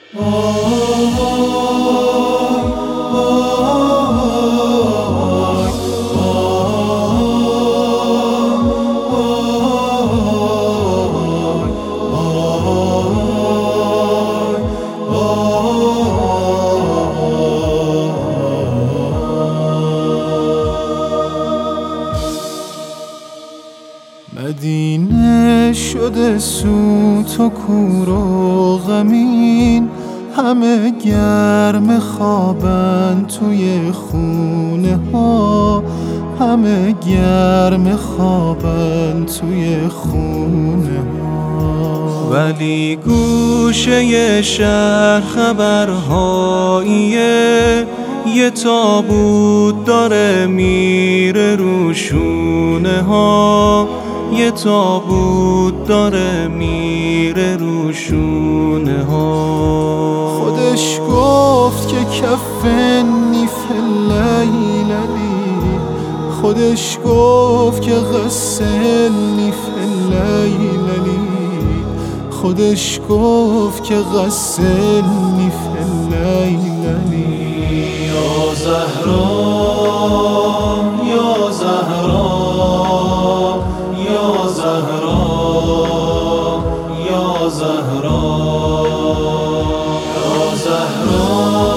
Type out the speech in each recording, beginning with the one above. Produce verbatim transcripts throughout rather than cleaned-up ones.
مدینه شده سوت و کور و غمین، همه گرم خوابن توی خونه ها، همه گرم خوابن توی خونه ها. ولی گوشه شهر خبرهاییه، یه تابوت داره میره رو شونه ها، یه تابوت داره میره رو شونه ها. خودش گفت که کفنی فی اللیلی، خودش گفت که غسلنی فی اللیلی، خودش گفت که غسلنی فی اللیلی. یا زهرا یا زهرا یا زهرا یا زهرا یا زهرا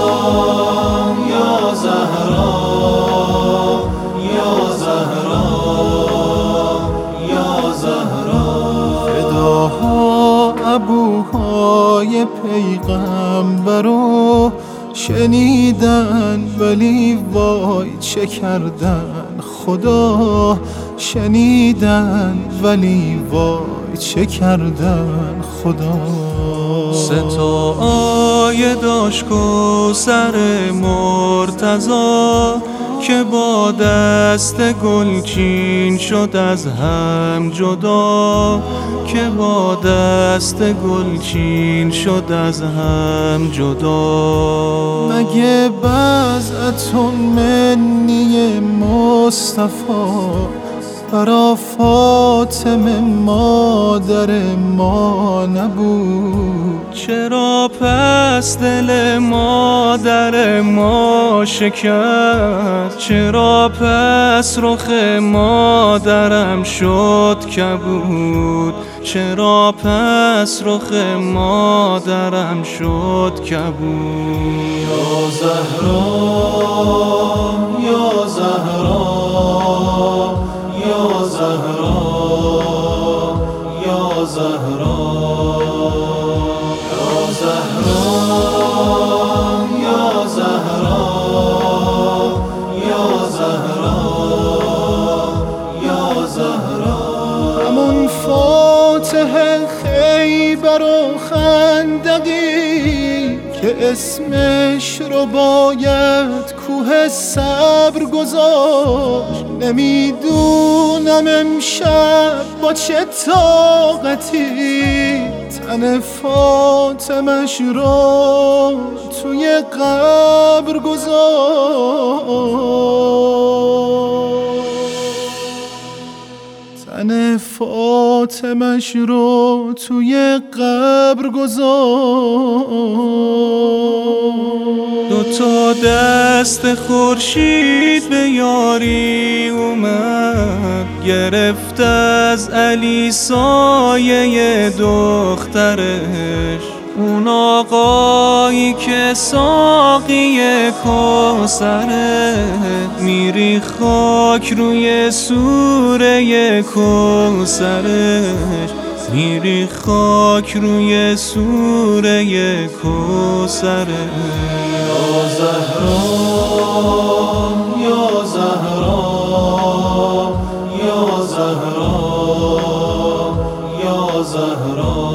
یا زهرا یا زهرا یا زهرا. فداها ابوهای پیغمبرو شنیدن، ولی وای چه کردن خدا، شنیدن ولی وای چه کردن خدا. سه تا آیه داشت کوثر مرتضی که با دست گلچین شد از هم جدا، که با دست گلچین شد از هم جدا. مگه بضعتون منی مصطفی برا فاطمه مادر ما نبود؟ چرا پس دل مادر ما شکست؟ چرا پس رخ مادرم شد کبود؟ چرا پس رخ مادرم شد کبود؟ یا زهرا یا زهرا یا زهرا یا زهرا یا زهرا یا زهرا یا زهرا یا زهرا. همون فاتح خیبر و خندقی که اسمش رو باید کوه صبر گذاشت، نمیدونم امشب با چه طاقتی تن فاطمش رو توی قبر گذاشت، تن فاطمش رو توی قبر گذاشت. دو تا دست خورشید به یاری اومد، گرفت از علی سایه دخترش، اون آقایی که ساقی کوثره، میری خاک روی سوره کوثرش، میری خاک روی سوره کوثرش. یا زهرا یا زهرا یا زهرا یا زهرا